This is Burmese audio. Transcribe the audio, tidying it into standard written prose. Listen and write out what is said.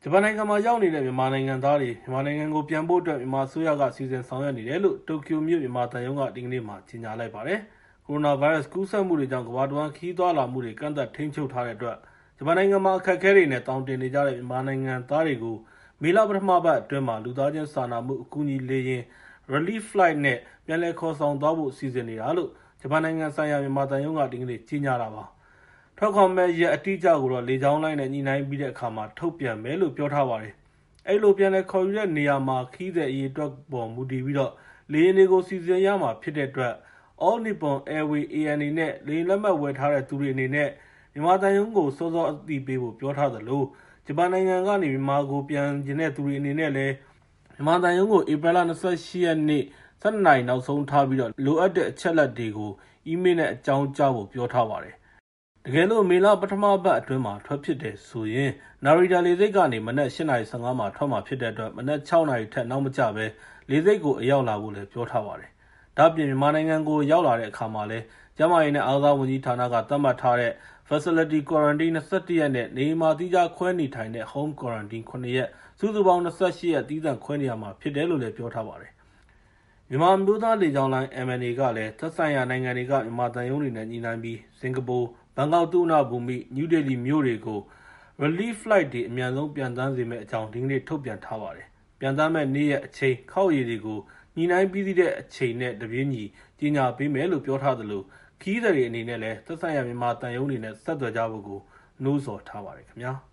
ဂျပန်နိုင်ငံမှာရောက်နေတဲ့မြန်မာနိုင်ငံသားတွေမြန်မာနိုင်ငံကိုပြန်ဖို့အတွက်မြန်မာအစိုးရကစီစဉ်ဆောင်ရွက်နေတယ်လို့တိုကျိုမြို့မြန်မာတန်ယုံကဒီကနေ့မှကြေညာလိုက်ပါတယ်။ကိုရိုနာဗိုင်းရပ်စ်ကူးစက်မှုတွေကြောင့်ကမ္ဘာတဝန်းခရီးသွားလာမှုတွေကန့်သတ်ထိန်းချုပ်ထားတဲ့အတွက်ဂျပန်နိုင်ငံမှာအခက်အခဲတွေနဲ့တောင်းတင်နေကြတဲ့မြန်မာနိုင်ငံသားတွေကိုမေလပထမပတ်အတွင်းမှာလူသားချင်းစာနာမှုအကူအညီလေယာဉ် Relief Flight နဲ့ပြန်လည်ခေါ်ဆောင်သွားဖို့စီစဉ်နေတာလို့ဂျပန်နိုင်ငံဆိုင်ရာမြန်မာတန်ယုံကဒီကနေ့ကြေညာတာပါ။ထွက်ခွာမဲ့ရက်အတိအကျကိုတော့လေကြောင်းလိုင်းနဲ့ညှိနှိုင်းပြီးတဲ့အခါမှာထုတ်ပြန်မယ်လို့ပြောထားပါတယ်။အဲ့လိုပြန်လည်ခေါ်ယူတဲ့နေရာမှာခီးတဲ့အရေးအတွက်ပေါ်မူတည်ပြီးတော့လေယာဉ်တွေကိုစီစဉ်ရမှာဖြစ်တဲ့အတွက် All Nippon Airways ANA နဲ့လေယာဉ်လက်မှတ်ဝယ်ထားတဲ့သူတွေအနေနဲ့မြန်မာတန်ယုံကိုစောစောအသိပေးဖို့ပြောထားသလိုဂျပန်နိုင်ငံကနေမြန်မာကိုပြန်ကျင်တဲ့သူတွေအနေနဲ့လည်းမြန်မာတန်ယုံကိုဧပြီလ28ရက်နေ့12နာရီနောက်ဆုံးထားပြီးတော့လိုအပ်တဲ့အချက်လက်တွေကိုအီးမေးလ်နဲ့အကြောင်းကြားဖို့ပြောထားပါတယ်။တကယ်လို့မေလပထမပတ်အတွင်းမှာထွက်ဖြစ်တယ်ဆိုရင်နာရီတာလေဆိပ်ကနေမနက်8:15မှာထွက်မှာဖြစ်တဲ့အတွက်မနက်6နာရီထက်နောက်မကျပဲလေဆိပ်ကိုအရောက်လာဖို့လည်းပြောထားပါတယ်။ဒါ့အပြင်မြန်မာနိုင်ငံကိုရောက်လာတဲ့အခါမှာလည်းကျန်းမာရေးနဲ့အားကစားဝန်ကြီးဌာနကသတ်မှတ်ထားတဲ့ Facility Quarantine 21ရက်နဲ့နေမှာသီးခြားခွဲနေထိုင်တဲ့ Home Quarantine 9ရက်စုစုပေါင်း28ရက်သီးသန့်ခွဲနေရမှာဖြစ်တယ်လို့လည်းပြောထားပါတယ်။မြန်မာမျိုးသားလေကြောင်းလိုင်း MNA ကလည်းသက်ဆိုင်ရာနိုင်ငံတွေကမြန်မာတန်ယုံတွေနဲ့ညှိနှိုင်းပြီးစင်ကာပူဘန်ကောက်သုဝဏ္ဏဘူမိနယူးဒေလီမြို့တွေကို Relief Flight တွေအမြန်ဆုံးပြန်တန်းစေမယ့်အကြောင်းဒီကနေ့ထုတ်ပြန်ထားပါတယ်။ပြန်တန်းမဲ့နေ့ရက်အချိန်ခောက်ရည်တွေကိုညှိနှိုင်းပြီးတဲ့အချိန်နဲ့တပြေးညီကြေညာပေးမယ်လို့ပြောထားသလိုခီးသည်တွေအနေနဲ့လည်းသက်ဆိုင်ရာမြန်မာတန်ယုံတွေနဲ့ဆက်သွယ်ကြဖို့ကိုနှိုးဆော်ထားပါတယ်ခင်ဗျာ။